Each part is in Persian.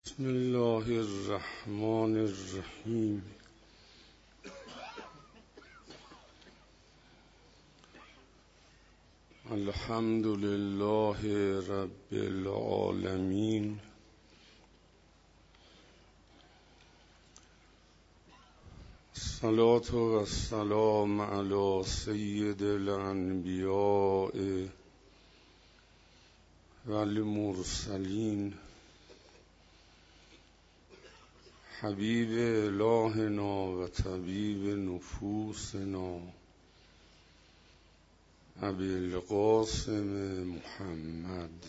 بسم الله الرحمن الرحیم. الحمد لله رب العالمین. الصلاة و السلام علی سید الانبیاء و المرسلین حبیب الهنا و طبیب نفوسنا ابی القاسم محمد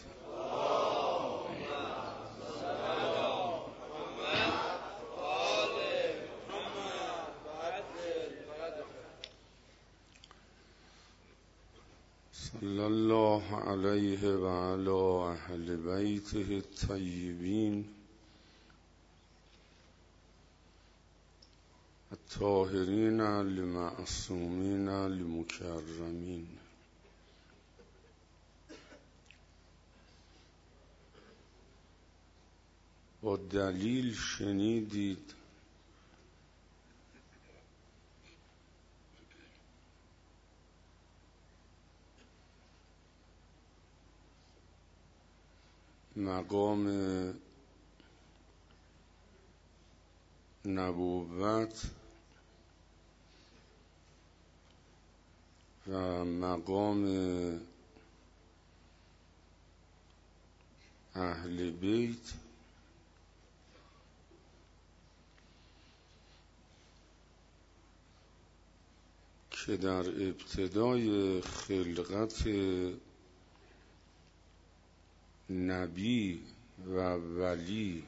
صلی الله علیه و علی اهل بیته الطیبین الطاهرین المعصومین المکرمین. با دلیل شنیدید مقام نبوت و مقام اهل بیت که در ابتدای خلقت نبی و ولی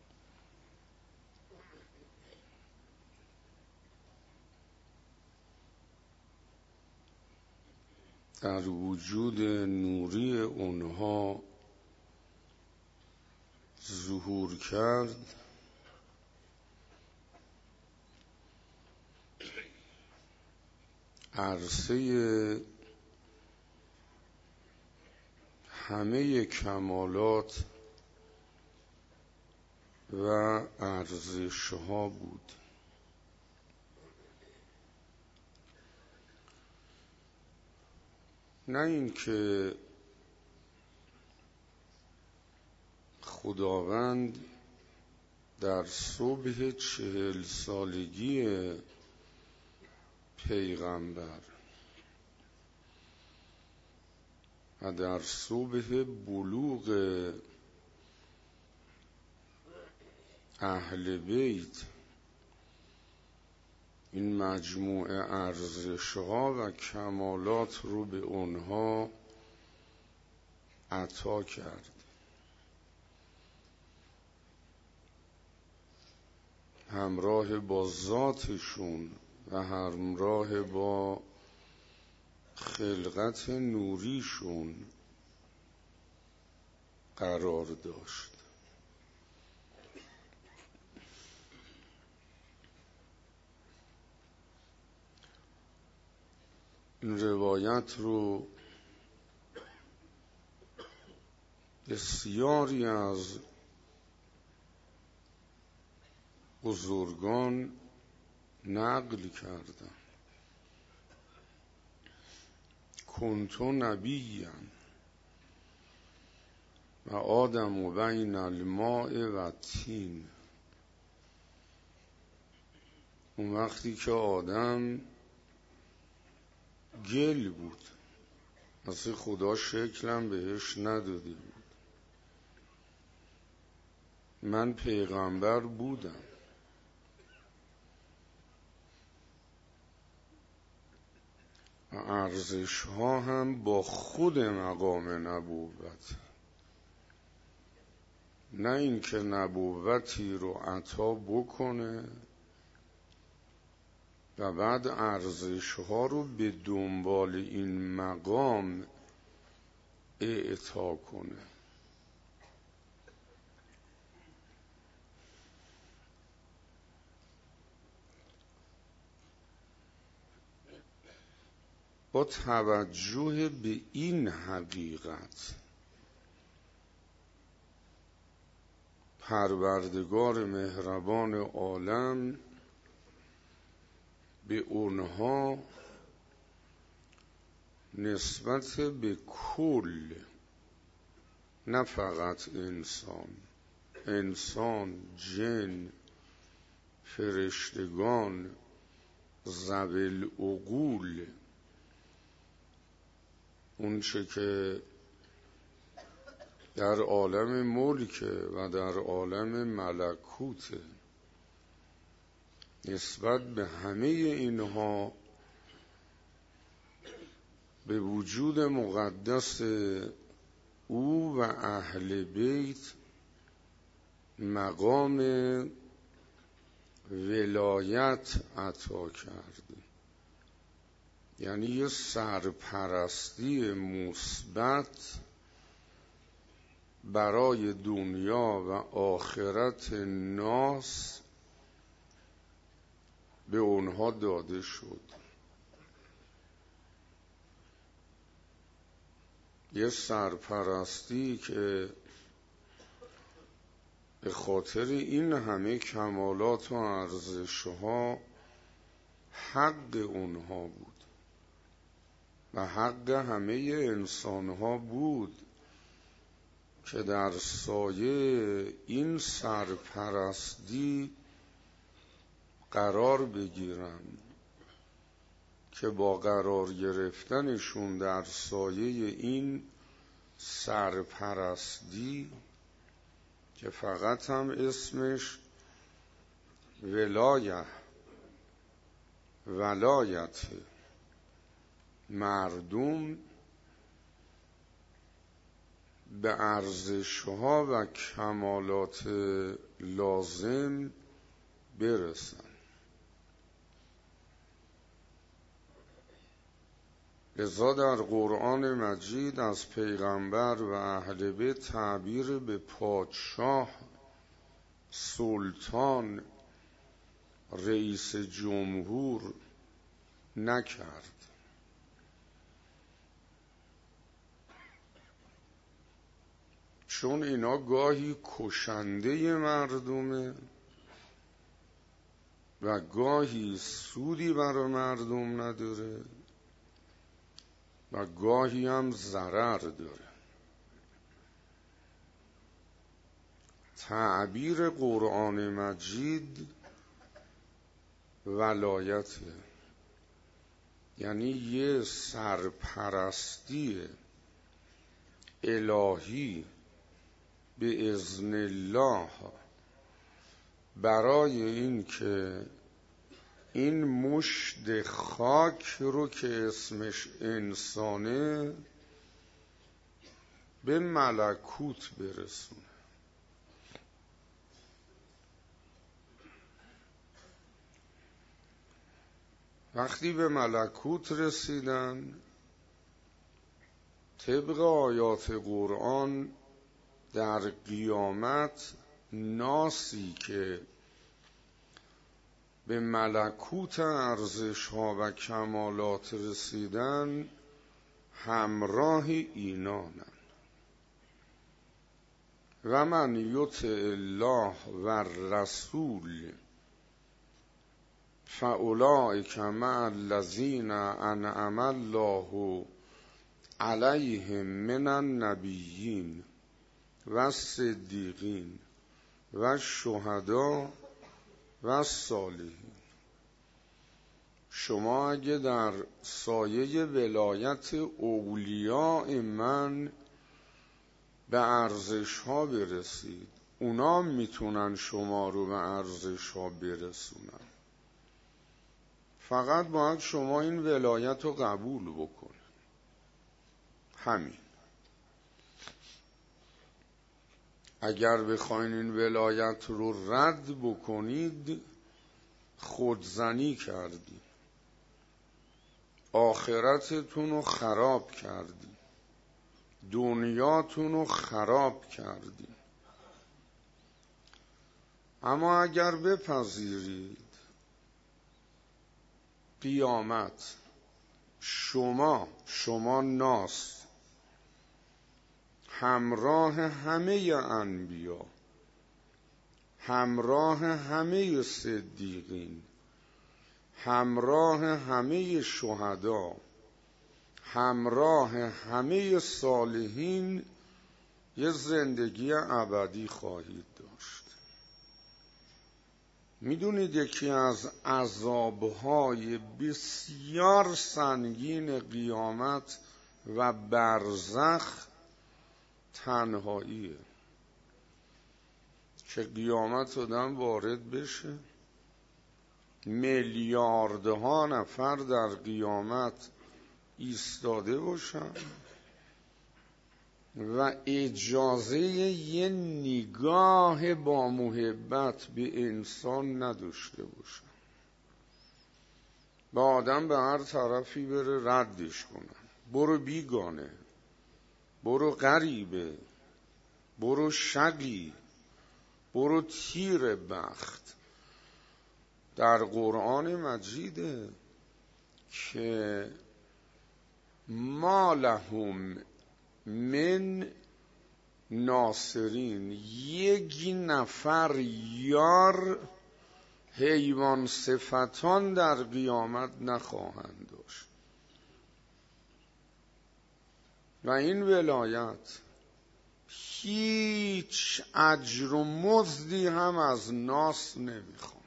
در وجود نوری اونها ظهور کرد، عرصه همه کمالات و ارزش‌ها بود. نه اینکه خداوند در صبح 40 سالگی پیغمبر و در صبح بلوغ اهل بیت این مجموعه ارزش‌ها و کمالات رو به اونها عطا کرد. همراه با ذاتشون و همراه با خلقت نوریشون قرار داشت. این روایت رو بسیاری از بزرگان نقل کردن. کنت نبیا و آدم بین الماء و الطین. اون وقتی که آدم گل بود، اصلا خدا شکلم بهش نداده بود، من پیغمبر بودم. و ارزش ها هم با خود مقام نبوت، نه اینکه نبوتی رو عطا بکنه و بعد ارزش ها رو به دنبال این مقام اعطا کنه. با توجه به این حقیقت پروردگار مهربان عالم به اونها نسبت به کل، نه فقط انسان، جن، فرشتگان، ذوی العقول، اون چه که در عالم ملک و در عالم ملکوت، نسبت به همه اینها به وجود مقدس او و اهل بیت مقام ولایت عطا کرد. یعنی یه سرپرستی مثبت برای دنیا و آخرت ناس به اونها داده شد. یه سرپرستی که به خاطر این همه کمالات و ارزش‌ها حق اونها بود و حق همه انسانها بود که در سایه این سرپرستی قرار بگیرن، که با قرار گرفتنشون در سایه این سرپرستی که فقط هم اسمش ولایت مردم، به ارزش‌ها و کمالات لازم برسن. لذا در قرآن مجید از پیغمبر و اهل بیت تعبیر به پادشاه، سلطان، رئیس جمهور نکرد. چون اینا گاهی کشنده مردمه و گاهی سودی برای مردم نداره و گاهی هم ضرر داره. تعبیر قرآن مجید ولایته، یعنی یه سرپرستی الهی به اذن الله برای این که این مشت خاک رو که اسمش انسانه به ملکوت برسونه. وقتی به ملکوت رسیدن، طبق آیات قرآن در قیامت ناسی که به ملکوت ارزش‌ها و کمالات رسیدن همراه اینانن. و من یطع الله و الرسول فاولئک مع الذین انعم الله علیهم من النبیین و الصدیقین و الشهداء و الصالحین. شما اگه در سایه ولایت اولیاء من به ارزش‌ها برسید، اونا میتونن شما رو به ارزش‌ها برسونن. فقط باید شما این ولایت رو قبول بکنید. همین. اگر بخواین این ولایت رو رد بکنید، خودزنی کردید، آخرتتون رو خراب کردید، دنیاتون رو خراب کردید. اما اگر بپذیرید قیامت شما ناس همراه همه انبیا همراه همه صدیقین، همراه همه شهدا، همراه همه صالحین یه زندگی ابدی خواهید داشت. میدونید یکی از عذابهای بسیار سنگین قیامت و برزخ تنهاییه، که قیامت آدم وارد بشه، میلیاردها نفر در قیامت ایستاده باشن و اجازه یه نگاه با محبت به انسان نداشته باشن، با آدم به هر طرفی بره ردش کنن، برو بیگانه، برو غریبه، برو شقی، برو تیر بخت. در قرآن مجیده که ما لهم من ناصرین، یک نفر یار حیوان صفتان در قیامت نخواهند داشت. و این ولایت هیچ اجر و مزدی هم از ناس نمیخواد.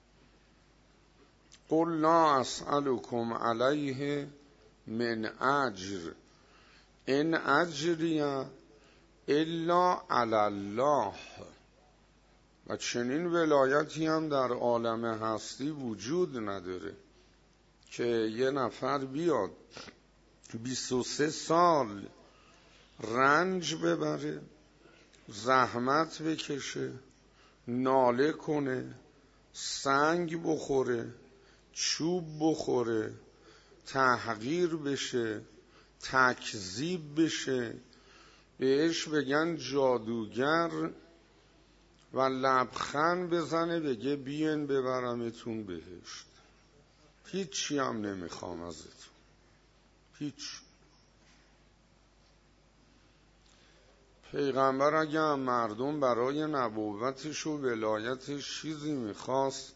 قل لا اسألكم علیه من اجر ان اجری الا علی الله. و چنین ولایتی هم در عالم هستی وجود نداره که یه نفر بیاد 23 سال رنج ببره، زحمت بکشه، ناله کنه، سنگ بخوره، چوب بخوره، تحقیر بشه، تکذیب بشه، بهش بگن جادوگر و لبخند بزنه بگه بیاین ببرمتون بهشت. هیچی هم نمیخوام ازتون، هیچ. پیغمبر اگه هم مردم برای نبوتش و ولایتش چیزی میخواست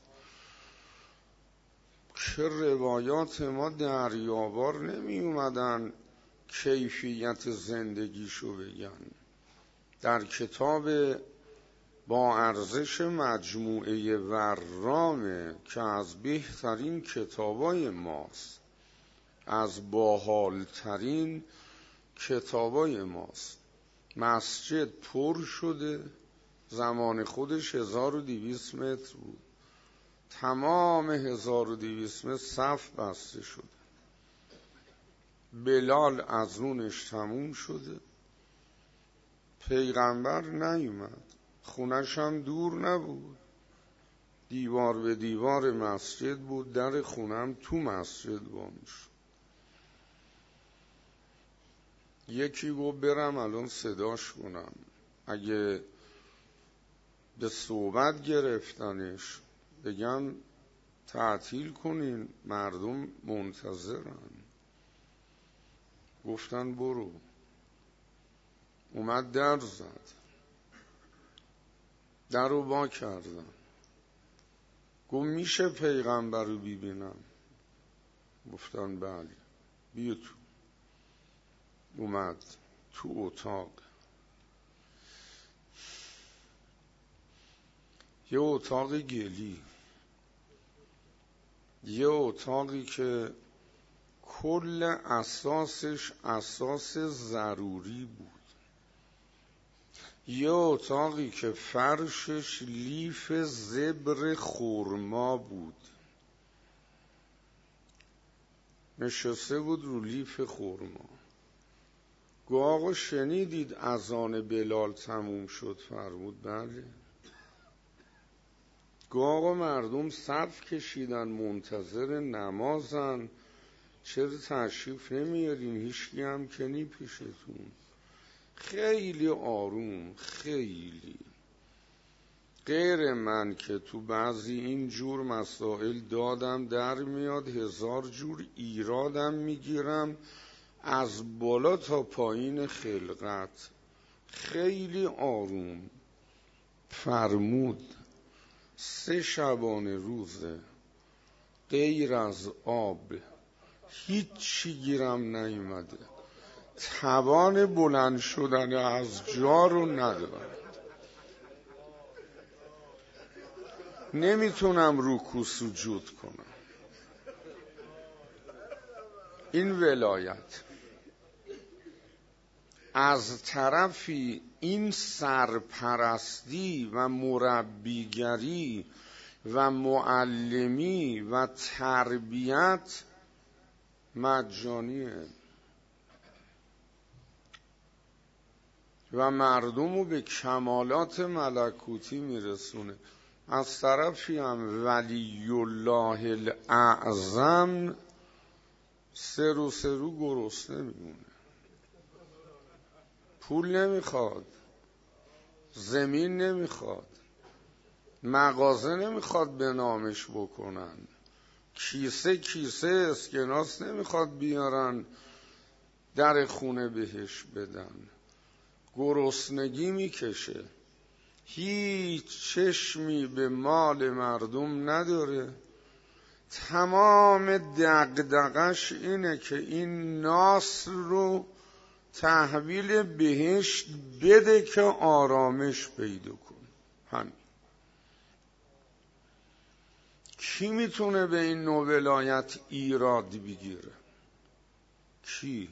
که روایات ما دریابار نمی اومدن کیفیت زندگیشو بگن. در کتاب با ارزش مجموعه ورامه که از بهترین کتابای ماست، از باحالترین کتابای ماست، مسجد پر شده، زمان خودش 1200 متر بود، تمام 1200 متر صف بسته شده، بلال از اونش تموم شده، پیغمبر نیومد، خونش هم دور نبود، دیوار به دیوار مسجد بود، در خونم تو مسجد وامی شد. یکی گفت برم الان صداش کنم، اگه به صحبت گرفتنش بگم تعطیل کنین مردم منتظرن. گفتن برو. اومد در زد، در رو وا کردن، گفت میشه پیغمبر رو ببینم؟ گفتن بله بیا تو. اومد تو اتاق، یه اتاق گلی، یه اتاقی که کل اساسش اساس ضروری بود، یه اتاقی که فرشش لیف زبر خرما بود، نشسته بود رو لیف خرما. گفت آقا شنیدید اذان بلال تموم شد؟ فرمود بله. گفت آقا مردم صف کشیدن منتظر نمازن، چرا تشریف نمیارین؟ هیچکی هم که نی پیشتون. خیلی آروم، خیلی غیر من که تو بعضی این جور مسائل دادم در میاد، 1000 جور ایرادم میگیرم از بالا تا پایین خلقت. خیلی آروم فرمود 3 شبانه روزه غیر از آب هیچی گیرم نیومده، توان بلند شدن از جا رو ندارم، نمیتونم رکوع سجود کنم. این ولایت. از طرفی این سرپرستی و مربیگری و معلمی و تربیت مجانیه و مردم رو به کمالات ملکوتی میرسونه. از طرفی هم ولی الله الاعظم سر و سرو گرسنه میمونه، پول نمیخواد، زمین نمیخواد، مغازه نمیخواد به نامش بکنن، کیسه اسکناس نمیخواد بیارن در خونه بهش بدن، گرسنگی میکشه، هیچ چشمی به مال مردم نداره، تمام دغدغش اینه که این ناس رو تحویل بهشت بده که آرامش پیدا کن. همین. کی میتونه به این نوع ولایت ایراد بگیره؟ کی؟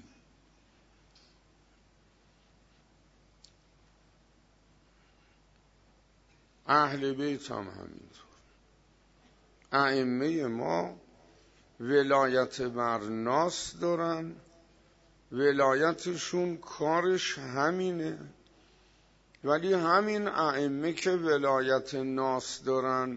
اهل بیت هم همینطور. ائمه ما ولایت بر ناس دارن، ولایتشون کارش همینه، ولی همین ائمه که ولایت ناس دارن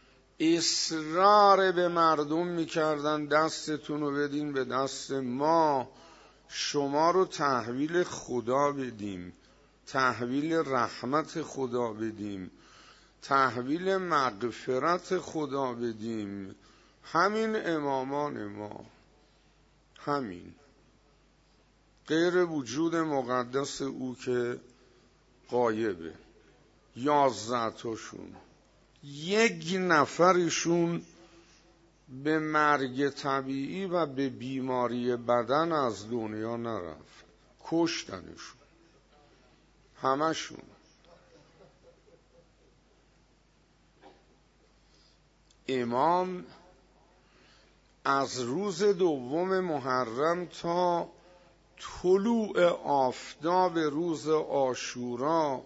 اصرار به مردم میکردن دستتون رو بدین به دست ما، شما رو تحویل خدا بدیم، تحویل رحمت خدا بدیم، تحویل مغفرت خدا بدیم. همین امامان ما، همین، غیر وجود مقدس او که غایبه. 11 تاشون، 1 نفرشون به مرگ طبیعی و به بیماری بدن از دنیا نرفت، کشتنشون همشون. امام از روز 2 محرم تا طلوع آفتاب روز عاشورا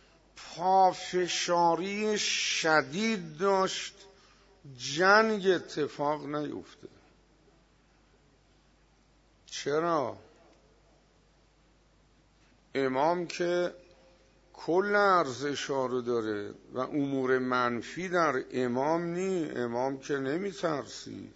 پافشاری شدید داشت جنگ اتفاق نیفته. چرا؟ امام که کل ارزش‌ها رو داره و امور منفی در امام نی. امام که نمی ترسید.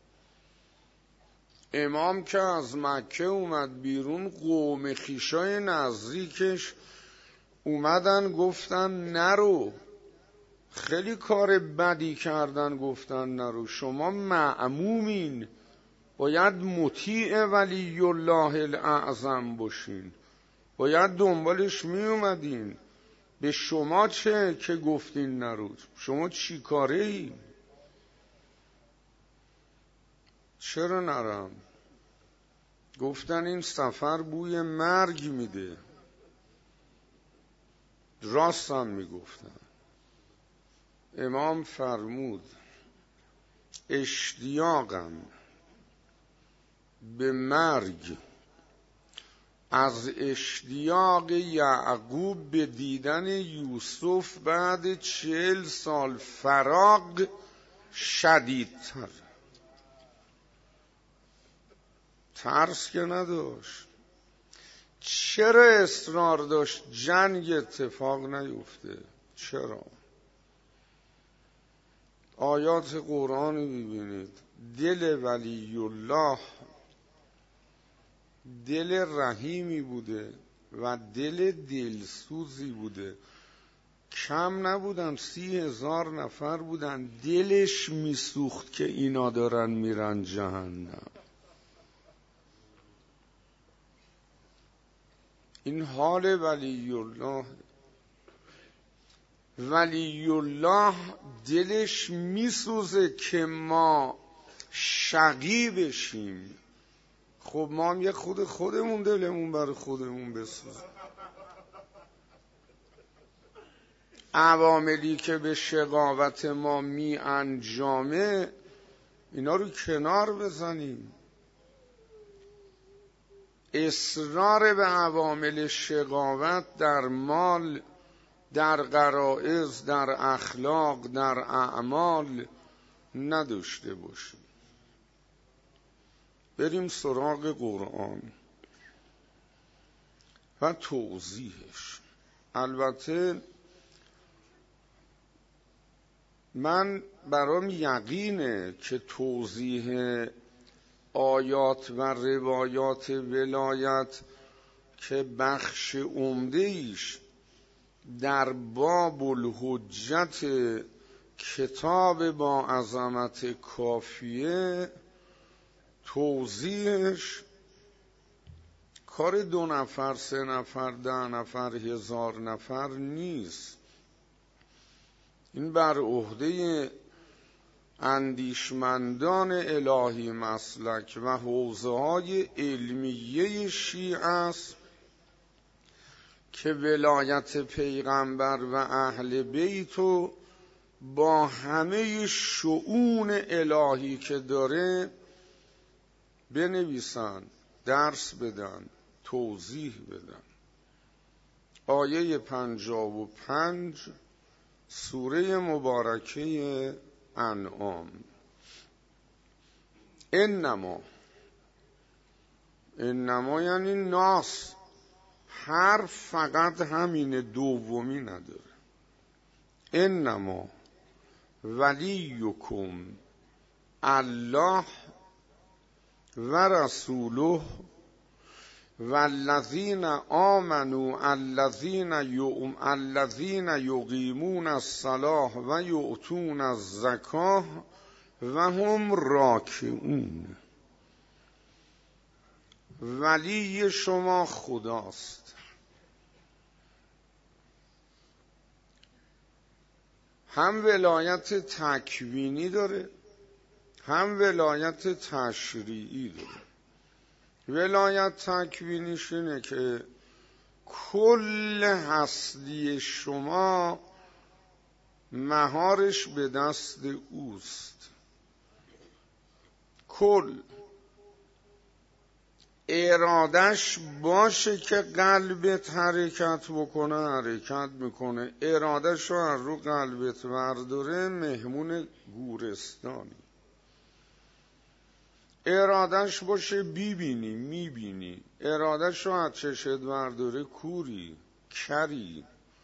امام که از مکه اومد بیرون، قوم خویشای نزدیکش اومدن گفتن نرو، خیلی کار بدی کردن گفتن نرو، شما مأمومین، باید مطیع ولی الله الاعظم باشین، باید دنبالش می اومدین. به شما چه که گفتین نرو؟ شما چی کاره ای؟ چرا نرم؟ گفتن این سفر بوی مرگ میده. راست هم میگفتن. امام فرمود اشتیاقم به مرگ از اشتیاق یعقوب به دیدن یوسف بعد 40 سال فراق شدیدتر. ترس که نداشت. چرا اصرار داشت جنگ اتفاق نیفته؟ چرا؟ آیات قرآنی ببینید. دل ولی الله دل رحیمی بوده و دل دلسوزی بوده. کم نبودن، 30,000 نفر بودن. دلش میسوخت که اینا دارن میرن جهنم. این حال ولی الله. ولی الله دلش میسوزه که ما شقی بشیم. خب ما هم یه خودمون دلمون برای خودمون بسوزه. عواملی که به شقاوت ما می انجامه اینا رو کنار بزنیم. اصرار به عوامل شقاوت در مال، در غرایز، در اخلاق، در اعمال نداشته باشیم. بریم سراغ قرآن و توضیحش. البته من برام یقینه که توضیح آیات و روایات ولایت که بخش عمده ایش در باب الحجت کتاب با عظمت کافیه، توضیحش کار 2 نفر، 3 نفر، 10 نفر، 1000 نفر نیست. این بر عهده اندیشمندان الهی مسلک و حوزه‌های علمیه شیعه است که ولایت پیغمبر و اهل بیتو با همه شؤون الهی که داره بنویسن، درس بدن، توضیح بدن. آیه 55 سوره مبارکه انعام. انما یعنی ناس، حرف فقط همین، دومی نداره. انما ولیکم الله و رسوله والذین آمنوا الذین یقیمون الصلاة و یؤتون الزکاة و هم راکعون. ولی شما خداست. هم ولایت تکوینی داره، هم ولایت تشریعی داره. ولایت تکوینیش اینه که کل هستی شما مهارش به دست اوست. کل ارادش باشه که قلبت حرکت بکنه، حرکت میکنه. ارادش رو از رو قلبت ورداره، مهمون گورستانی. ارادش باشه بیبینی، میبینی. ارادش رو از چشت ورداره، کوری، کری.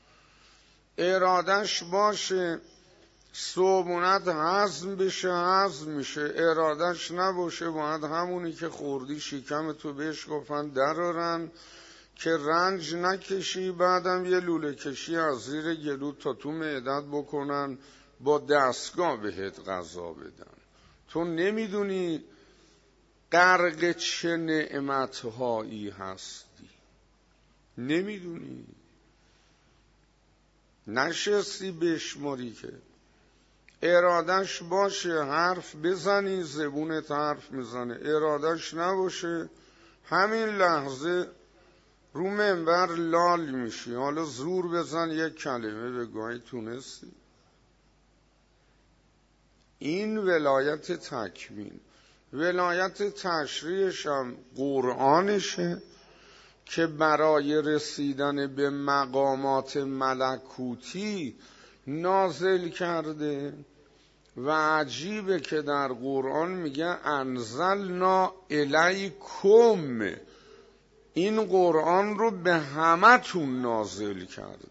ارادش باشه صبحونت هضم بشه، هضم میشه. ارادش نباشه باید همونی که خوردی شکمتو بهش گفتن درارن که رنج نکشی، بعدم یه لوله کشی از زیر گلو تا تو معدت بکنن، با دستگاه بهت غذا بدن. تو نمیدونی غرق چه نعمتهایی هستی، نمیدونی، نشستی بشماری. که ارادش باشه حرف بزنی، زبونت حرف میزنه. ارادش نباشه همین لحظه رو منبر لال میشی. حالا زور بزن یک کلمه بگوی، تونستی. این ولایت تکوین. ولایت تشریعش هم قرآنشه که برای رسیدن به مقامات ملکوتی نازل کرده. و عجیبه که در قرآن میگه انزلنا الیکم، این قرآن رو به همتون نازل کردم.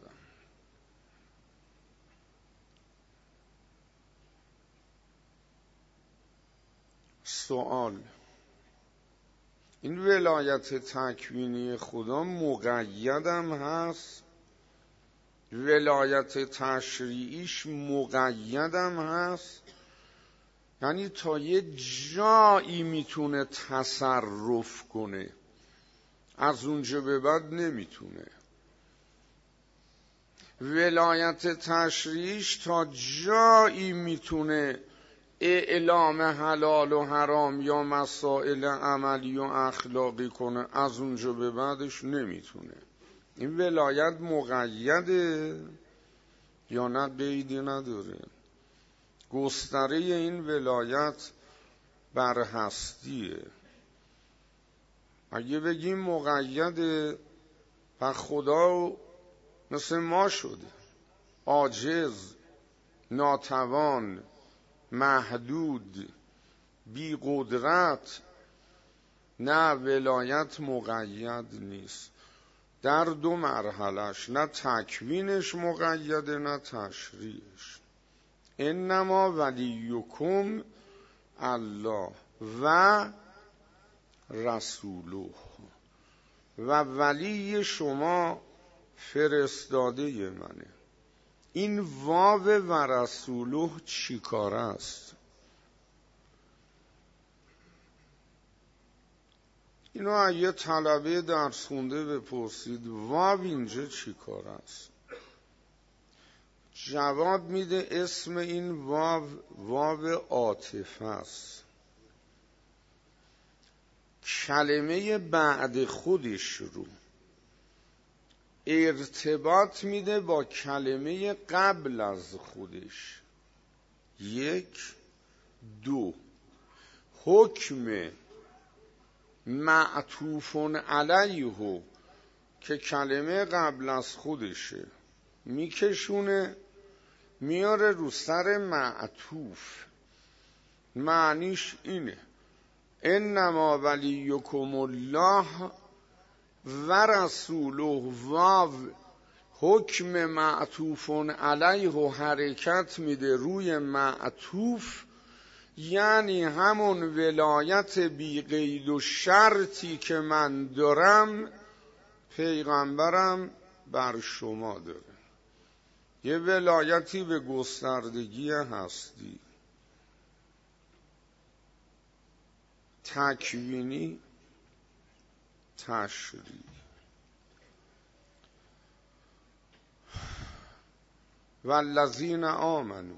سوال: این ولایت تکوینی خدا مقیدم هست؟ ولایت تشریعیش مقیدم هست؟ یعنی تا یه جایی میتونه تصرف کنه، از اونجا به بعد نمیتونه. ولایت تشریعیش تا جایی میتونه اعلام حلال و حرام یا مسائل عملی و اخلاقی کنه، از اونجا به بعدش نمیتونه. این ولایت مقیده یا نه قیدی نداره؟ گستره این ولایت بر هستیه. اگه بگیم مقیده، پس خدا مثل ما شده، عاجز، ناتوان، محدود، بی قدرت. نه، ولایت مقید نیست در دو مرحلهش، نه تکوینش مقیده نه تشریعش. انما ولیکم الله و رسوله، و ولی شما فرستاده منه. این واو و رسوله چی کار است؟ اینو اگه طلبه درس خونده بپرسید واو اینجا چی کار است، جواب میده اسم این واو عاطفه است. کلمه بعد خودش رو ارتباط میده با کلمه قبل از خودش. 1 2 حکم معطوف علیه که کلمه قبل از خودشه میکشونه میاره رو سر معطوف. معنیش اینه انما ولیکم الله و رسوله، واو حکم معطوف علیه و حرکت میده روی معطوف، یعنی همون ولایت بی قید و شرطی که من دارم پیغمبرم بر شما داره. یه ولایتی به گستردگی هستی، تکوینی، تشریعی. والذین آمنو،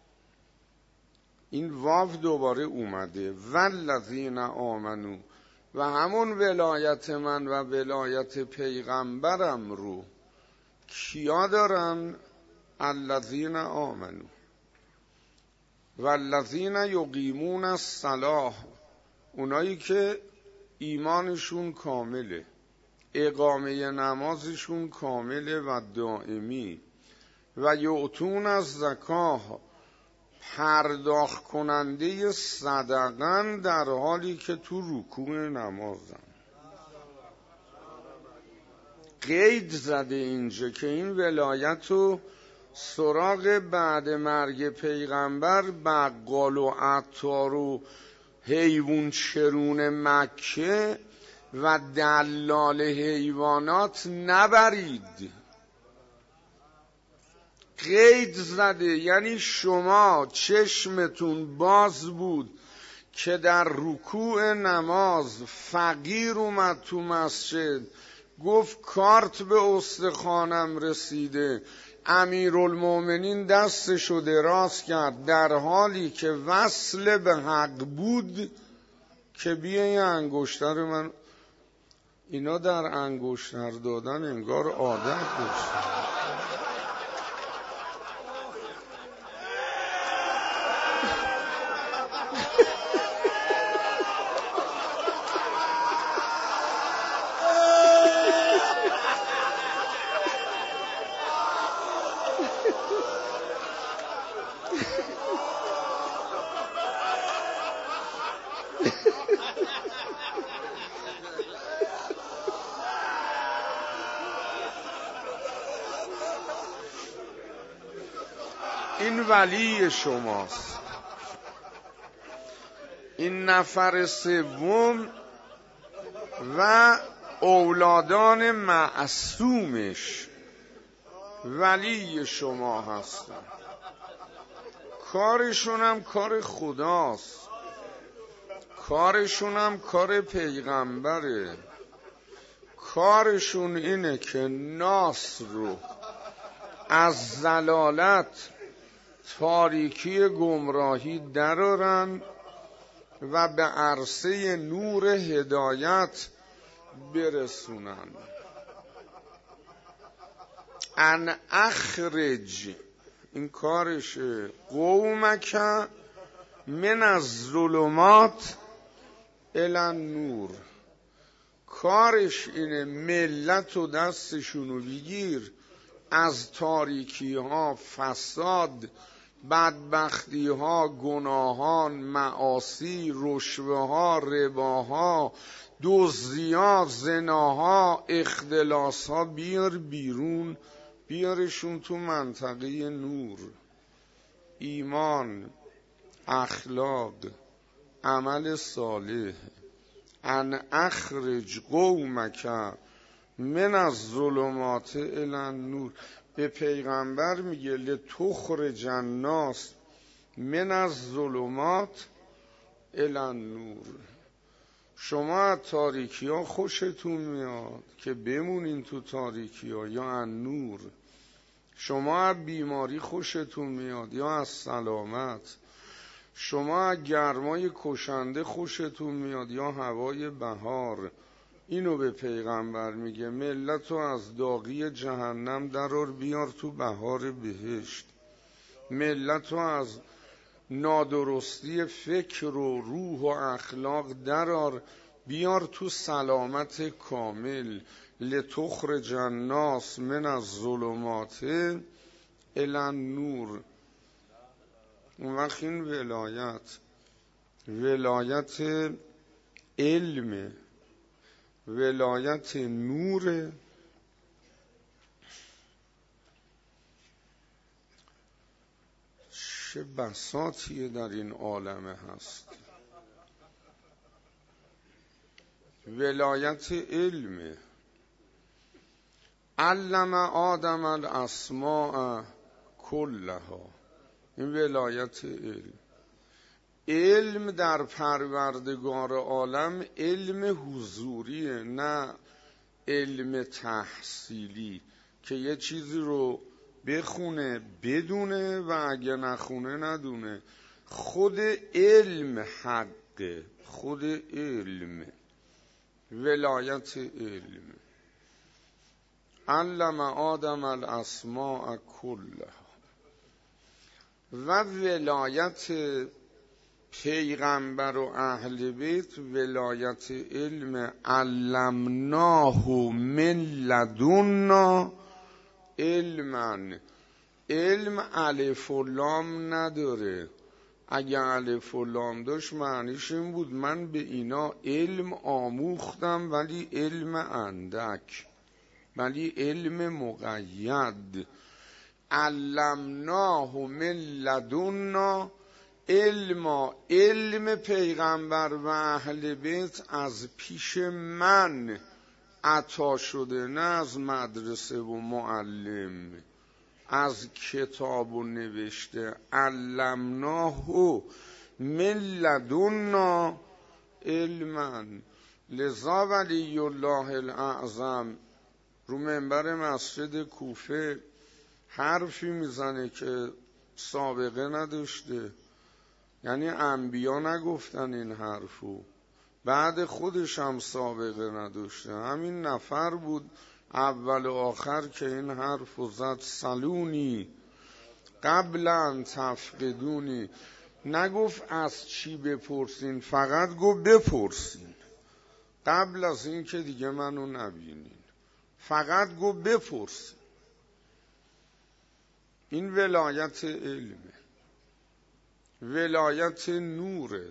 این واو دوباره اومده، والذین آمنو، و همون ولایت من و ولایت پیغمبرم رو کیا دارن؟ الذین آمنو والذین یقیمون الصلاة، اونایی که ایمانشون کامله، اقامه نمازشون کامله و دائمی، و یؤتون الزکاه، پرداخت کننده صدقن در حالی که تو رکوع نمازن. قید زده اینجا که این ولایت رو سراغ بعد مرگ پیغمبر بقال و عطار و حیوان چرون مکه و دلال حیوانات نبرید. قید زده یعنی شما چشمتون باز بود که در رکوع نماز فقیر اومد تو مسجد گفت کارت به استخوانم رسیده، امیرالمومنین دستشو دراز کرد در حالی که وصل به حق بود که بیا این انگشتر من. اینا در انگشتر دادن انگار عادت داشتن. این ولی شماست. این نفر سوم و اولادان معصومش ولی شما هستن. کارشون هم کار خداست، کارشون هم کار پیغمبره. کارشون اینه که ناس رو از ضلالت تاریکی گمراهی درارن و به عرصه نور هدایت برسونن. ان اخرج، این کارشه، قومک من الظلمات الی النور. کارش اینه ملت و دستشونو بگیر از تاریکی ها، فساد، بدبختی ها، گناهان، معاصی، رشوه ها، رباها، دزدی‌ها، زناها، اختلاس ها، بیار بیرون، بیارشون تو منطقه نور. ایمان، اخلاق، عمل صالح. ان اخرج قومک من الظلمات الی النور. به پیغمبر میگه لتخرج الناس من الظلمات الی النور. شما از تاریکی ها خوشتون میاد که بمونین تو تاریکی ها یا از نور؟ شما از بیماری خوشتون میاد یا از سلامت؟ شما از گرمای کشنده خوشتون میاد یا هوای بهار؟ اینو به پیغمبر میگه ملت رو از داغی جهنم درار بیار تو بهار بهشت. ملت رو از نادرستی فکر و روح و اخلاق درار بیار تو سلامت کامل. لتخرج الناس من الظلمات الی النور. اون وقت این ولایت علم، ولایت نور. چه بساطیه در این عالمه هست. ولایت علم. علم آدم الاسماء کلها. این ولایت علم. علم در پروردگار عالم علم حضوریه، نه علم تحصیلی که یه چیزی رو بخونه بدونه و اگه نخونه ندونه. خود علم حقه، خود علم، ولایت علم. علم آدم الاسماء کلها. و ولایت پیغمبر و اهل بیت ولایت علم. علمناه من لدنا علما. علم الف و لام نداره. اگه الف و لام داشت معنیش این بود من به اینا علم آموختم ولی علم اندک، ولی علم مقید. علمناه من لدنا علم پیغمبر و اهل بیت از پیش من عطا شده، نه از مدرسه و معلم، از کتاب و نوشته. علمناه من لدنا علما. لذا ولی الله الاعظم رو منبر مسجد کوفه حرفی میزنه که سابقه نداشته. یعنی انبیا نگفتن این حرفو، بعد خودش هم سابقه نداشته. همین نفر بود اول و آخر که این حرفو زد. سلونی قبل ان تفقدونی. نگفت از چی بپرسین، فقط گفت بپرسین قبل از این که دیگه منو نبینین. فقط گفت بپرسین. این ولایت علمه، ولایت نوره،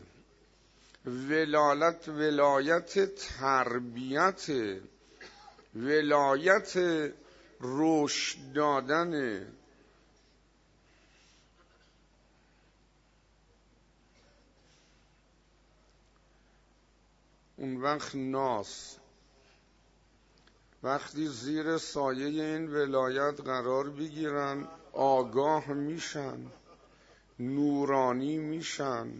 ولایت تربیت، ولایت رشد دادن. اون وقت ناس وقتی زیر سایه این ولایت قرار بگیرن آگاه میشن، نورانی میشن،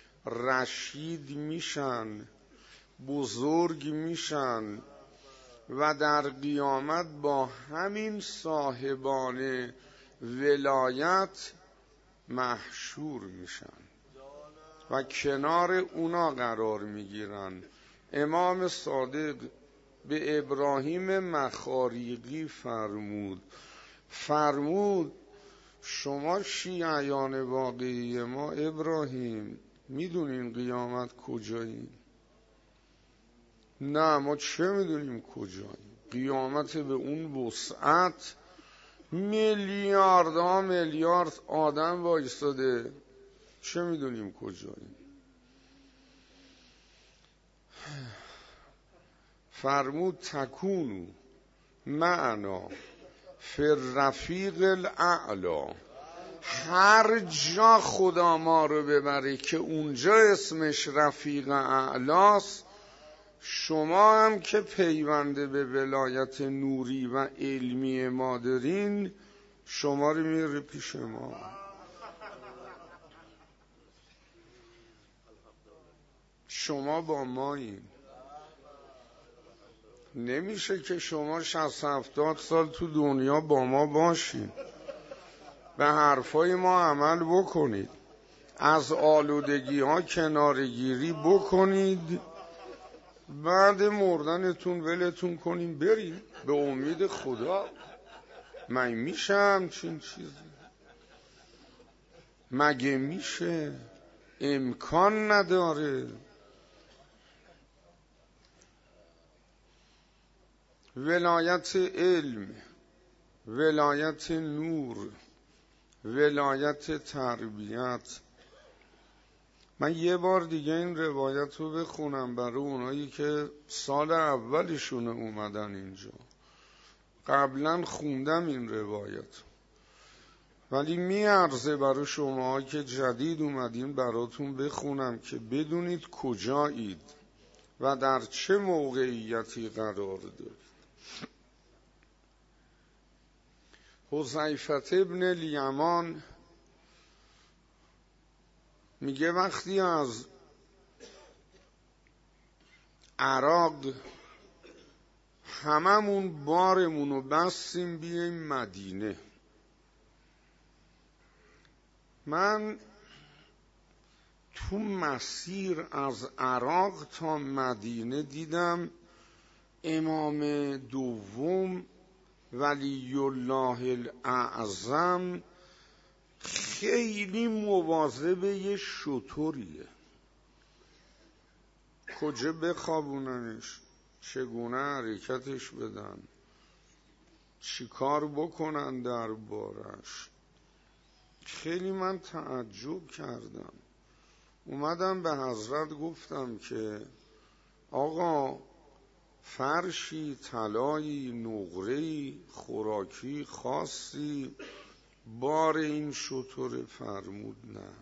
رشید میشن، بزرگ میشن و در قیامت با همین صاحبان ولایت محشور میشن و کنار اونا قرار میگیرن. امام صادق به ابراهیم مخاریقی فرمود شما شیعیان واقعی ما ابراهیم میدونین قیامت کجاییم؟ نه ما چه میدونیم کجاییم؟ قیامت به اون وسعت میلیاردها میلیارد آدم وایستاده، چه میدونیم کجاییم؟ فرمود تکونو معنا فی الرفیق الاعلی. هر جا خدا ما رو ببره که اونجا اسمش رفیق اعلاست، شما هم که پیونده به ولایت نوری و علمی ما دارین، شما رو میاره پیش ما. شما با مایین. نمیشه که شما 60-70 سال تو دنیا با ما باشین، به حرفای ما عمل بکنید، از آلودگی ها کنارگیری بکنید، بعد مردنتون ولتون کنیم برید به امید خدا. من میشه همچین چیزی؟ مگه میشه؟ امکان نداره. ولایت علم، ولایت نور، ولایت تربیت. من یه بار دیگه این روایت رو بخونم برای اونایی که سال اولشون اومدن اینجا. قبلا خوندم این روایت، ولی میارزه برای شما که جدید اومدین براتون بخونم که بدونید کجایید و در چه موقعیتی قرار دارید. حذیفه ابن الیمان میگه وقتی از عراق هممون بارمونو بستیم بیایم مدینه، من تو مسیر از عراق تا مدینه دیدم امام دوم ولی الله الاعظم خیلی مواظب یه شتریه، کجا بخوابوننش، چگونه حرکتش بدن، چی کار بکنن در بارش. خیلی من تعجب کردم. اومدم به حضرت گفتم که آقا فرشی، طلایی، نقره‌ای، خوراکی خاصی بار این شتر؟ فرمود نه.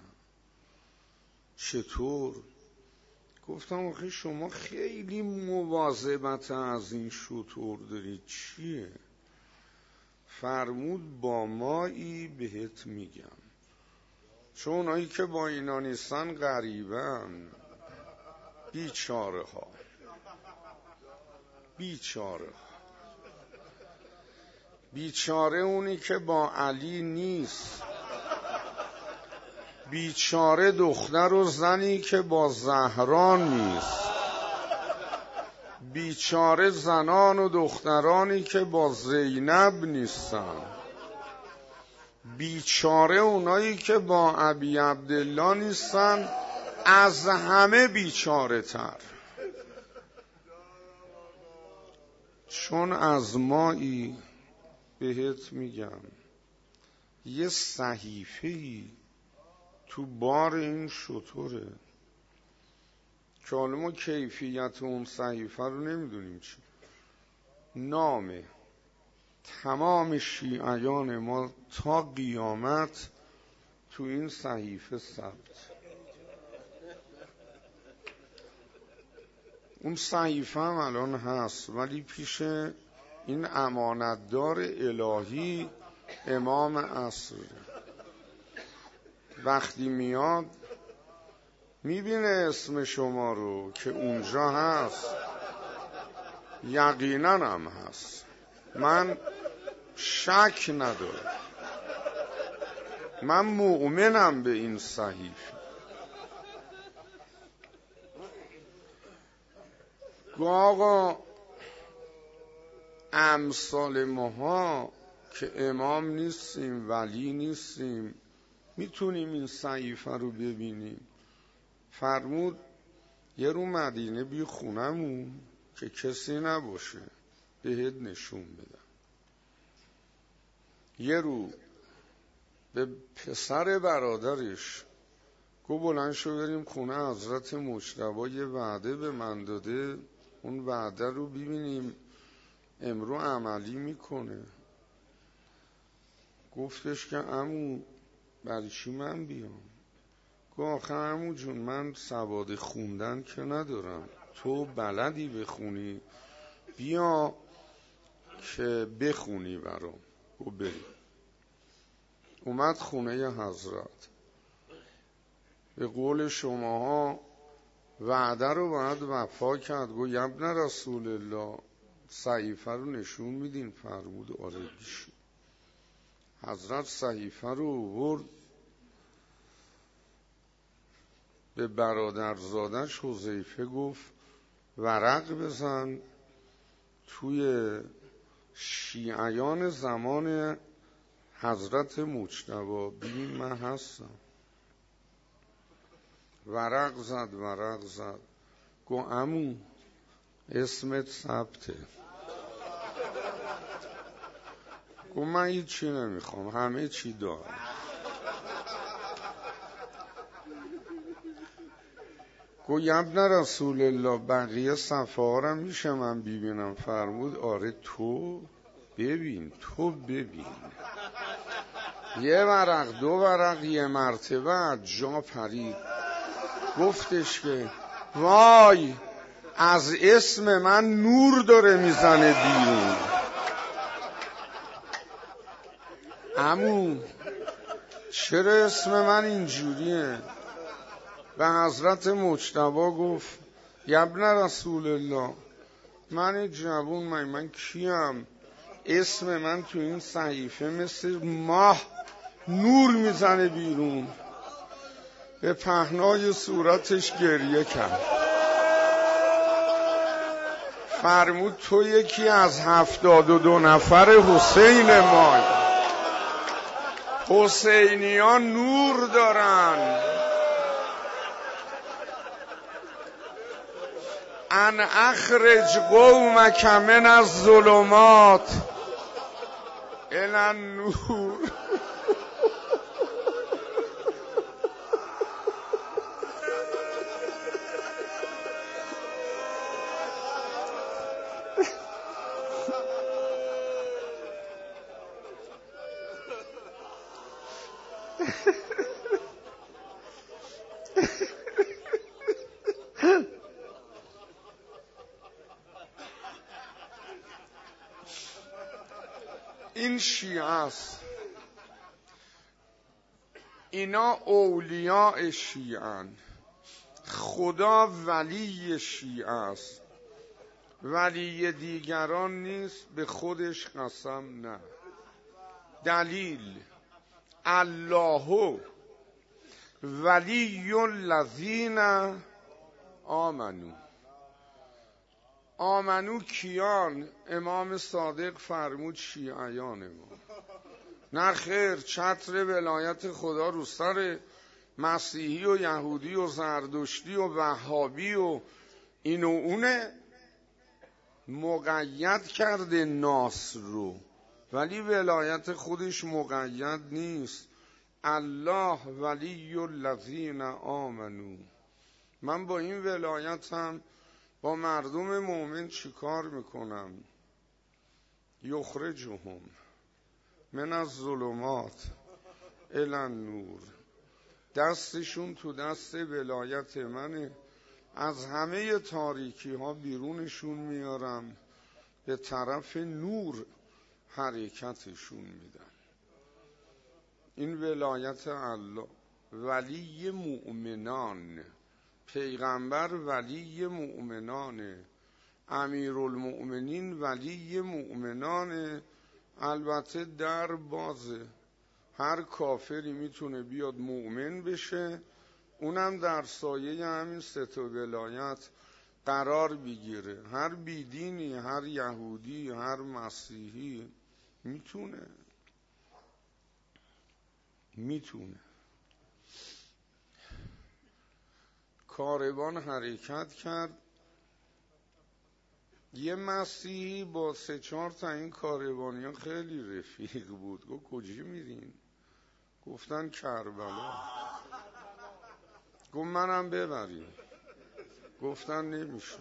چطور؟ گفتم آخه شما خیلی مواظبت از این شتر دارید، چیه؟ فرمود با مایی بهت میگم، چون اونایی که با اینا نیستن غریبن، بیچاره ها، بیچاره اونی که با علی نیست، بیچاره دختر و زنی که با زهرا نیست، بیچاره زنان و دخترانی که با زینب نیستن، بیچاره اونایی که با ابی عبدالله نیستن، از همه بیچاره تر. چون از مایی بهت میگم یه صحیفه‌ای تو بار این شتره که حالا ما کیفیت اون صحیفه رو نمیدونیم چی، نامه تمام شیعیان ما تا قیامت تو این صحیفه ثبت. اون صحیفه هم الان هست ولی پیش این امانتدار الهی امام عصر، وقتی میاد میبینه اسم شما رو که اونجا هست، یقینا هم هست، من شک ندارم، من مؤمنم به این صحیفه. آقا امثال ماها که امام نیستیم، ولی نیستیم، میتونیم این صحیفه رو ببینیم. فرمود یه رو مدینه بی خونمون که کسی نباشه بهت نشون بدم. یه رو به پسر برادرش گفت بلند شو بریم خونه حضرت مجتبی، یه وعده به من داده، اون وعده رو ببینیم امرو عملی میکنه. گفتش که عمو برای چی من بیام؟ گفت آخه عمو جون من سواد خوندن که ندارم، تو بلدی بخونی، بیا که بخونی برام. گفت بریم. اومد خونه حضرت. به قول شماها وعده رو باید وفا کرد. گفت ابن رسول الله صحیفه رو نشون میدین؟ فرمود آره بیشون. حضرت صحیفه رو آورد به برادرزادش حذیفه، گفت ورق بزن توی شیعیان زمان حضرت مجتبی ببین من هستم. ورق زد. گو عمو اسمت ثبته. گو من هیچی نمیخوام، همه چی دارم. گو ابن رسول الله بقیه صفحه ها رو میشه من ببینم؟ فرمود آره تو ببین. یه ورق، دو ورق، یه مرتبه از جا پرید. گفتش که وای از اسم من نور داره میزنه بیرون. عمو چرا اسم من اینجوریه؟ به حضرت مجتبی گفت ابن رسول الله من جوون، من کیم؟ اسم من تو این صحیفه مثل ماه نور میزنه بیرون. به پهنای صورتش گریه کرد. فرمود تو یکی از 72 نفر حسین مای. حسینیان نور دارن. ان اخرج قومک من الظلمات الی النور. این شیعه است، اینا اولیاء شیعه، خدا ولی شیعه است، ولی دیگران نیست. به خودش قسم نه. دلیل الله ولی الذین آمنو کیان؟ امام صادق فرمود شیعیان ما. نه خیر، چتر ولایت خدا رو سر مسیحی و یهودی و زردشتی و وهابی و این و اونه. مقید کرده ناس رو، ولی ولایت خودش مقید نیست. الله ولی الذین آمنو. من با این ولایتم با مردم مؤمن چی کار میکنم؟ یخرجهم من الظلمات الی النور. دستشون تو دست ولایت منه، از همه تاریکی ها بیرونشون میارم، به طرف نور حرکتشون میدن. این ولایت الله. ولی مؤمنان، پیغمبر ولی مؤمنانه. امیرالمؤمنین ولی مؤمنانه. البته در بازه، هر کافری میتونه بیاد مؤمن بشه، اونم در سایه همین سه تا ولایت قرار بگیره. هر بیدینی، هر یهودی، هر مسیحی میتونه. کاروان حرکت کرد، یه مسیحی با 3-4 تا این کاروانیان خیلی رفیق بود. گفت کجا میرین؟ گفتن کربلا. گفت منم ببرین. گفتن نمیشه،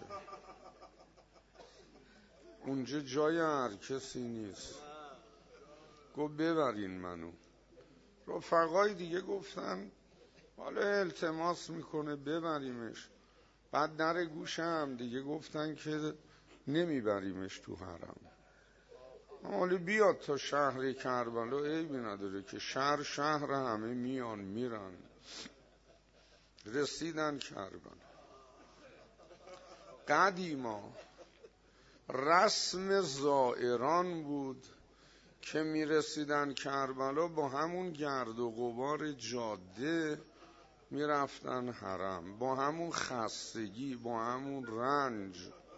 اونجا جای هر کسی نیست. گفت ببرین منو. رفقای دیگه گفتن حالا التماس میکنه ببریمش. بعد در گوش هم دیگه گفتن که نمیبریمش تو حرم، حالا بیاد تا شهر کربلا، عیبی نداره که شهر همه میان میرن. رسیدن کربلا. قدیما رسم زائران بود که میرسیدن کربلا با همون گرد و غبار جاده میرفتن حرم، با همون خستگی، با همون رنج.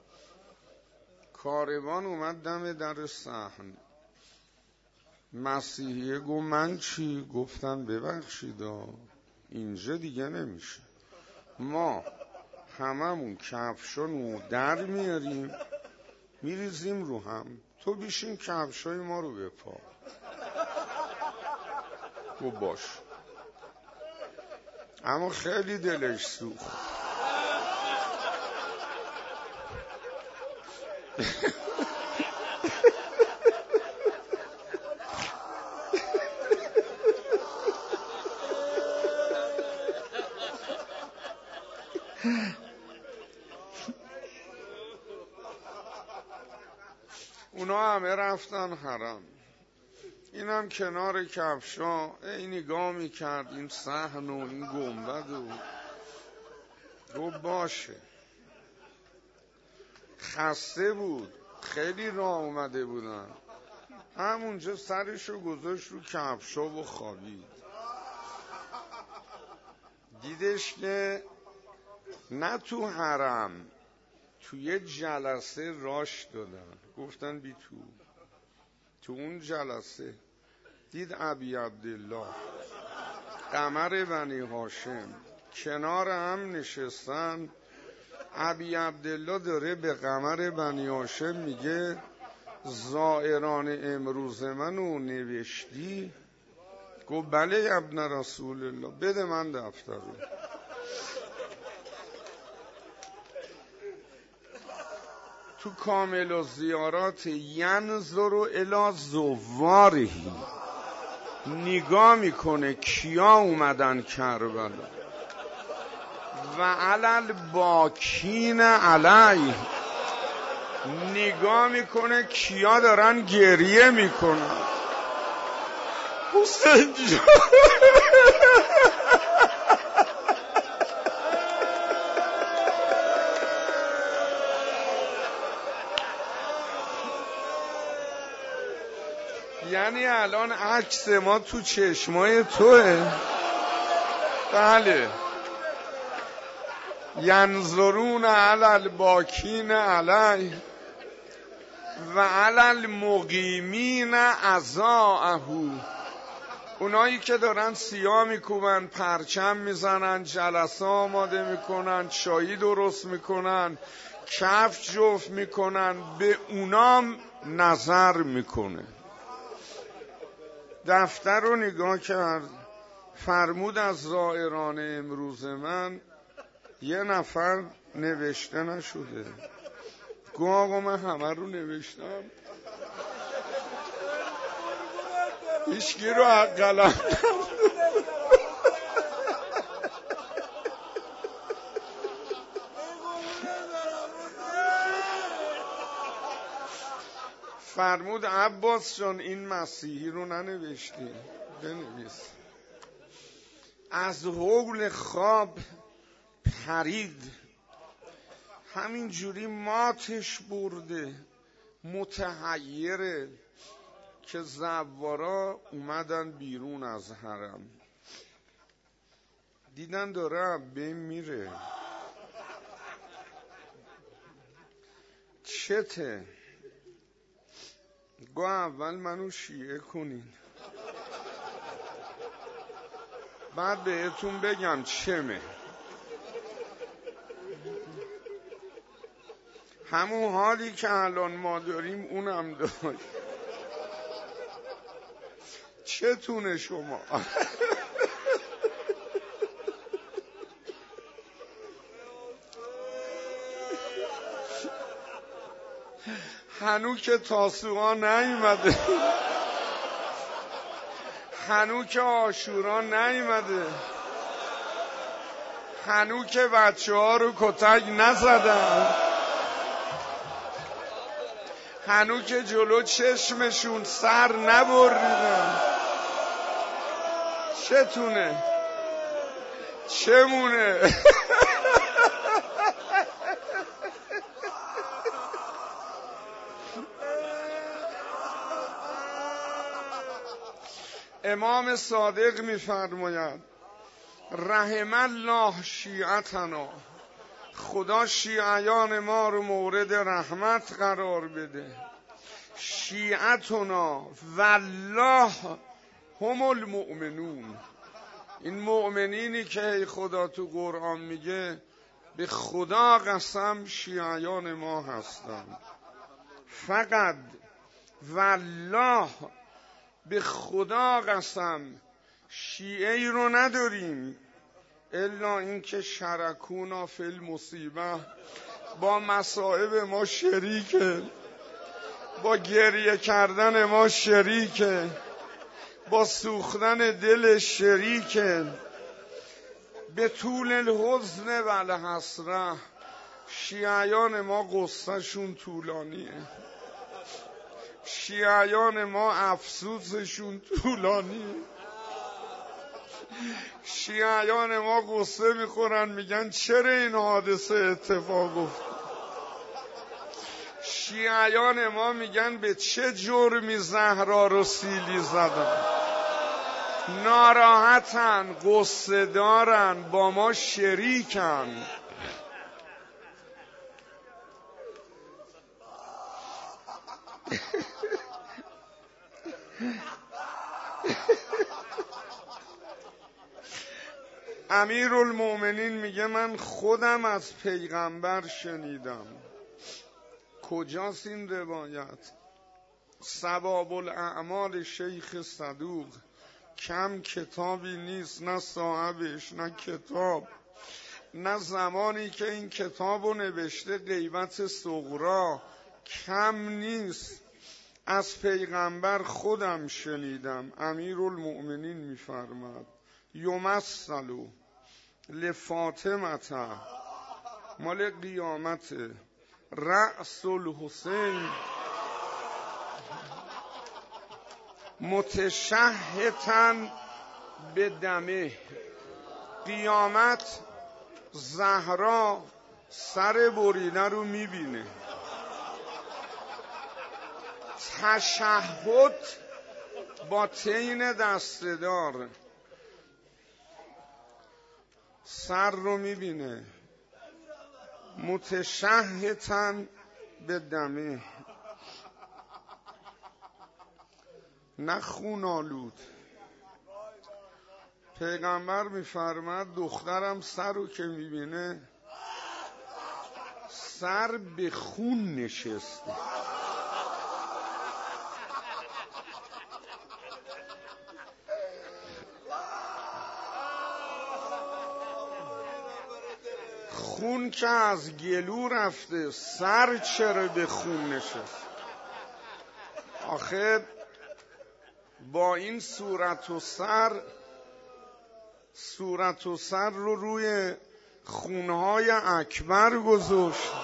کاروان اومد دم در صحن. مسیحیه گفت من چی؟ گفتن ببخشید اینجا دیگه نمیشه، ما هممون کفشانو در میاریم میریزیم رو هم، تو بیشین کفشای ما رو بپا. گفت باش. اما خیلی دلش سوخت. اونا همه رفتن حرم، اینم کنار کفشا این نگاه میکرد این صحن و این گنبد و گفت باشه. خسته بود، خیلی راه اومده بودن، همونجا سرشو گذاشت رو کفشا و خوابید. دیدش که نه تو حرم، توی جلسه راش دادن. گفتن بی تو اون جلسه دید ابی عبدالله قمر بنی هاشم کنار هم نشستن. ابی عبدالله داره به قمر بنی هاشم میگه زائران امروز منو نوشتی؟ گفت بله ابن رسول الله، بده من دفتر رو. تو کامل و زیارات ینظر الی زوارهی نگاه میکنه کیا اومدن کربلا و علل باکین علی نگاه میکنه کیا دارن گریه میکنن. حسین جان یعنی الان عکس ما تو چشمای توه. بله. ینظرون علی الباکین علی و علی المقیمین عزاءه، اونایی که دارن سیاه میکوبن، پرچم میزنن، جلسه آماده میکنن، چایی درست میکنن، کفش جفت میکنن، به اونام نظر میکنه. دفتر رو نگاه کرد، فرمود از زائران امروز من یه نفر نوشته نشده. گفت آقا من همه رو نوشتم، هیچکی رو حق قلم. فرمود عباس جان این مسیحی رو ننوشتی، بنویس. از هول خواب پرید، همین جوری ماتش برده، متحیره که زوارا اومدن بیرون از حرم، دیدن داره بین میره، چته؟ گو اول منو شیعه کنین بعد بهتون بگم چمه. همون حالی که الان ما داریم اونم داشت. چتونه شما؟ هنو که تاسوعا نیومده، هنو که عاشورا نیومده، هنو که بچه ها رو کتک نزدن، هنو که جلو چشمشون سر نبریدن. چتونه؟ چمونه؟ امام صادق می‌فرماید رحم الله شیعتنا، خدا شیعیان ما رو مورد رحمت قرار بده. شیعتنا والله هم المؤمنون، این مؤمنینی که خدا تو قرآن میگه به خدا قسم شیعیان ما هستند. فقط والله به خدا قسم شیعه ای رو نداریم الا اینکه شرکونا فی المصیبه، با مصائب ما شریکه، با گریه کردن ما شریکه، با سوختن دل شریکه. به طول الحزن و الحسره، شیعیان ما قصهشون طولانیه، شیعیان ما افسوسشون طولانیه، شیعیان ما قصه میخورن میگن چرا این حادثه اتفاق افتاد. شیعیان ما میگن به چه جرمی زهرا رو سیلی زدن. ناراحتن، قصه دارن، با ما شریکن. امیرالمومنین میگه من خودم از پیغمبر شنیدم. کجاست این روایت؟ ثواب الاعمال شیخ صدوق. کم کتابی نیست، نه صاحبش نه کتاب، نه زمانی که این کتابو نوشته غیبت صغرا کم نیست. از پیغمبر خودم شنیدم. امیرالمؤمنین میفرماد یمثلو لفاطمه مال قیامت رأس الحسین متشهتن به دمه. قیامت زهرا سر بریده رو میبینه. تشهد با تین دسته‌دار سر رو میبینه. متشهتن به دمه، نه خون آلود. پیغمبر میفرماد دخترم سر رو که میبینه سر به خون نشسته. خون که از گلو رفته، سر چرا به خون نشست؟ آخه با این صورت و سر رو روی خونهای اکبر گذاشت،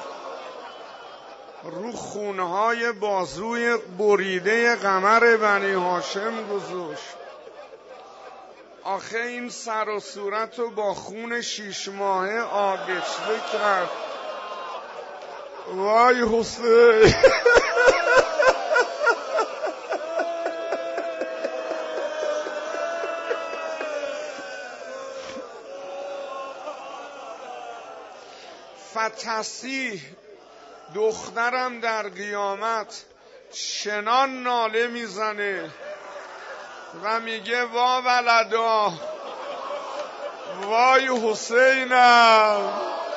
رو خونهای بازوی بریده قمر بنی هاشم گذاشت. آخه این سر و صورت رو با خون 6 ماهه آغشته کرد. وای حسین. فتسی دخترم در قیامت چنان ناله میزنه و میگه وا ولدا، وای حسینم،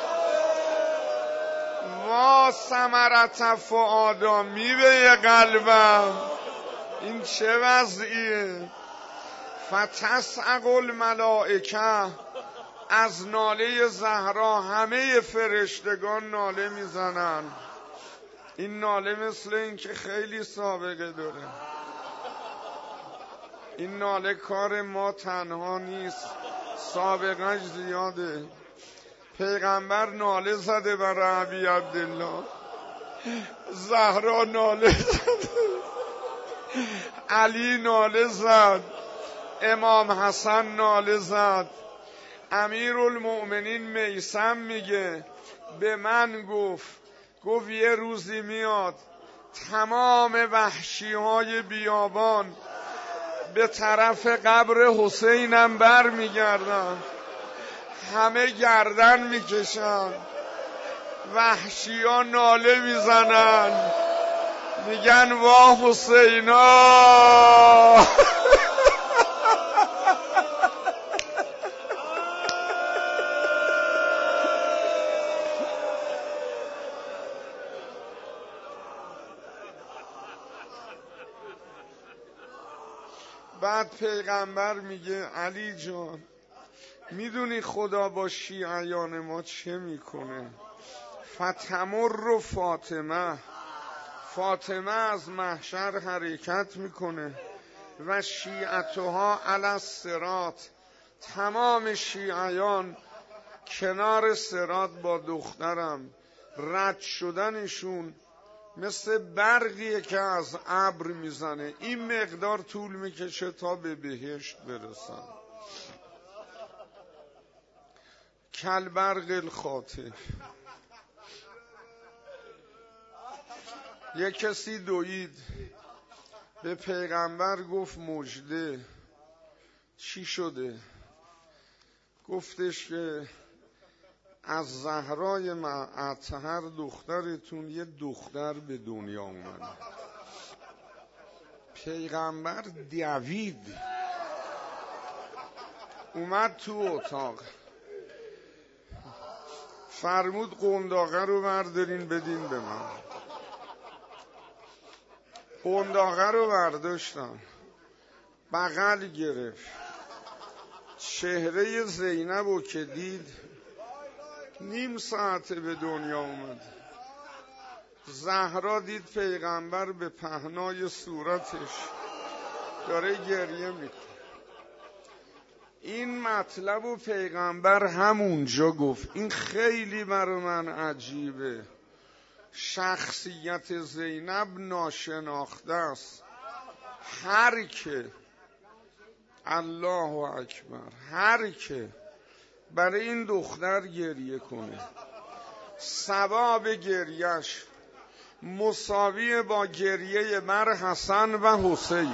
وا ثمرت فؤادا، میوه قلبم، این چه وضعیه؟ فتسعق الملائکه، از ناله زهرا همه فرشتگان ناله میزنن. این ناله مثل این که خیلی سابقه داره. این ناله کار ما تنها نیست، سابقهش زیاده. پیغمبر ناله زده برای ابی عبدالله، زهرا ناله زده، علی ناله زد، امام حسن ناله زد. امیرالمؤمنین میثم میگه به من گفت یه روزی میاد تمام وحشی های بیابان به طرف قبر حسینم بر میگردن، همه گردن میکشن، وحشی ها ناله میزنن، میگن وا حسینا. بعد پیغمبر میگه علی جان، میدونی خدا با شیعیان ما چه میکنه؟ فتمر فاطمه از محشر حرکت میکنه و شیعتها علی الصراط، تمام شیعیان کنار صراط با دخترم، رد شدنشون مثل برقیه که از ابر میزنه، این مقدار طول میکشه تا به بهشت برسن. کالبرق الخاطف. یک کسی دوید به پیغمبر گفت مژده. چی شده؟ گفتش که از زهرای اطهر دخترتون یه دختر به دنیا اومده. پیغمبر دوید اومد تو اتاق، فرمود قنداقه رو بردارین بدین به من. قنداقه رو برداشتن، بغل گرفت، چهره زینب رو که دید نیم ساعته به دنیا اومد. زهرا دید پیغمبر به پهنای صورتش داره گریه میکنه. این مطلب و پیغمبر همونجا گفت. این خیلی برای من عجیبه. شخصیت زینب ناشناخته است. هر که الله اکبر، هر که برای این دختر گریه کنه، ثواب گریهش مساوی با گریه بر حسن و حسین.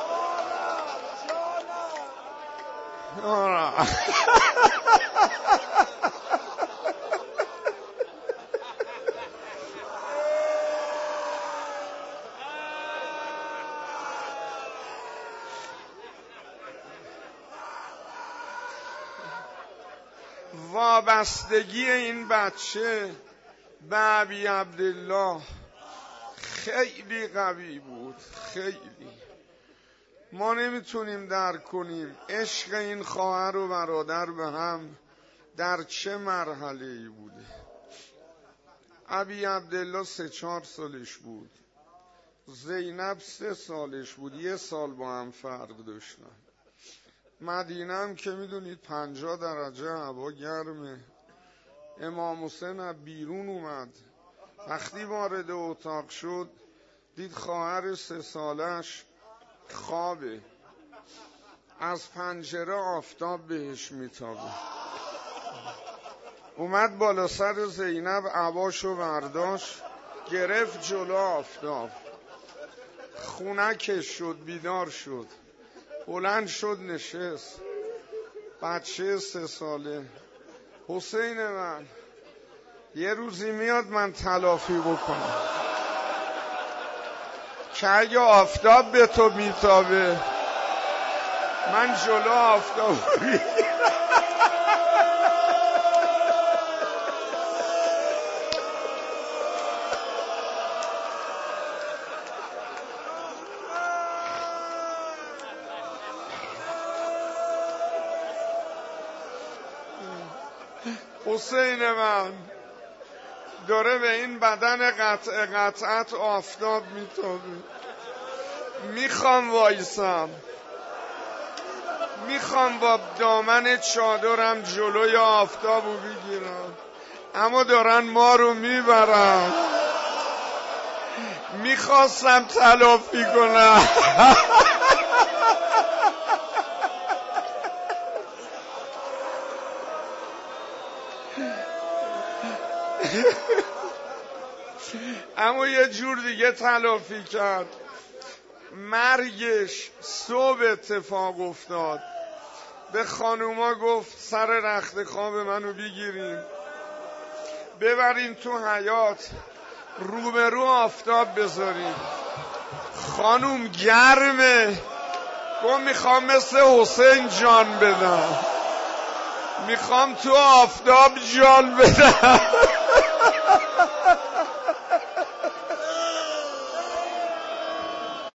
وابستگی این بچه به ابی عبدالله خیلی قوی بود، خیلی. ما نمیتونیم درک کنیم عشق این خواهر و برادر به هم در چه مرحله‌ای بوده. ابی عبدالله 3-4 سالش بود، زینب 3 سالش بود، 1 سال با هم فرق داشتن. مدینه هم که میدونید 50 درجه هوا گرمه. امام حسین از بیرون اومد، وقتی وارد اتاق شد دید خواهر 3 سالش خوابه، از پنجره آفتاب بهش میتابه. اومد بالا سر زینب، عباشو برداشت گرفت جلو آفتاب، خونکش شد، بیدار شد، بلند شد نشست. بچه 3 ساله، حسین من یه روزی میاد من تلافی بکنم که اگه آفتاب به تو میتابه من جلو آفتاب حسین من داره به این بدن قطعت آفتاب میتابه، میخوام وایسم، میخوام با دامن چادرم جلوی آفتابو بگیرم، اما دارن ما رو میبرن. میخواستم تلافی کنم اما یه جور دیگه تلافی کرد. مرگش صبح اتفاق افتاد. به خانوما گفت سر رخت خواب منو بگیریم ببریم تو حیاط روبرو آفتاب بذاریم. خانوم گرمه، گفت میخوام مثل حسین جان بدم، میخوام تو آفتاب جان بدم